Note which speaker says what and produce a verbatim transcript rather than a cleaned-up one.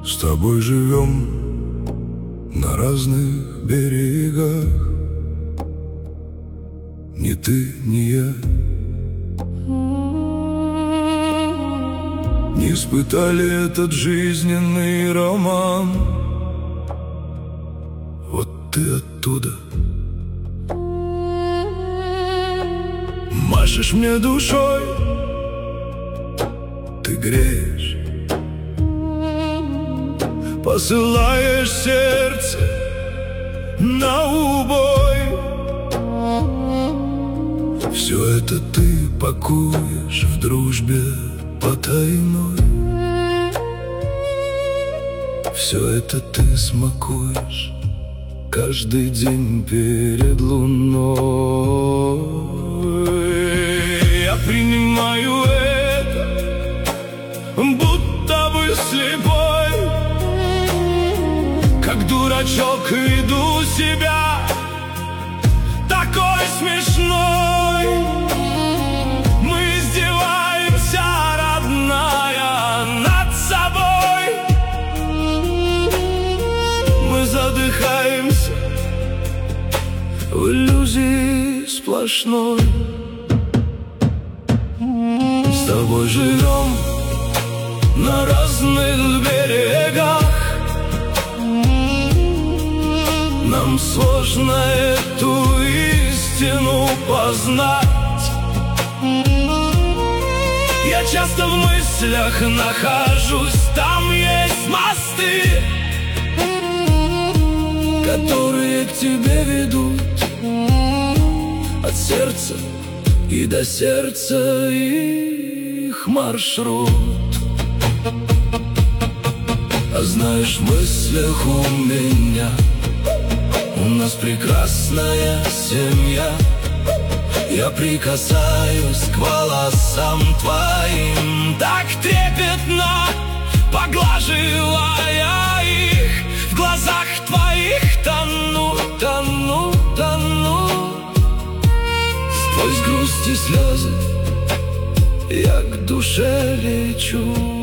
Speaker 1: С тобой живем на разных берегах, ни ты, ни я. Не испытали этот жизненный роман. Вот ты оттуда машешь мне душой, ты греешь, посылаешь сердце на убой. Все это ты пакуешь в дружбе потайной. Все это ты смакуешь каждый день перед луной. Я принимаю это, будто бы слепой, как дурачок веду себя, такой смешной. Мы издеваемся, родная, над собой. Мы задыхаемся в иллюзии сплошной. С тобой живем на разных берегах, нам сложно эту истину познать. Я часто в мыслях нахожусь, там есть мосты, которые к тебе ведут от сердца и до сердца их маршрут. А знаешь, в мыслях у меня у нас прекрасная семья. Я прикасаюсь к волосам твоим, так трепетно поглаживая их. В глазах твоих тону, тону, тону. Сквозь грусть и слезы я к душе лечу.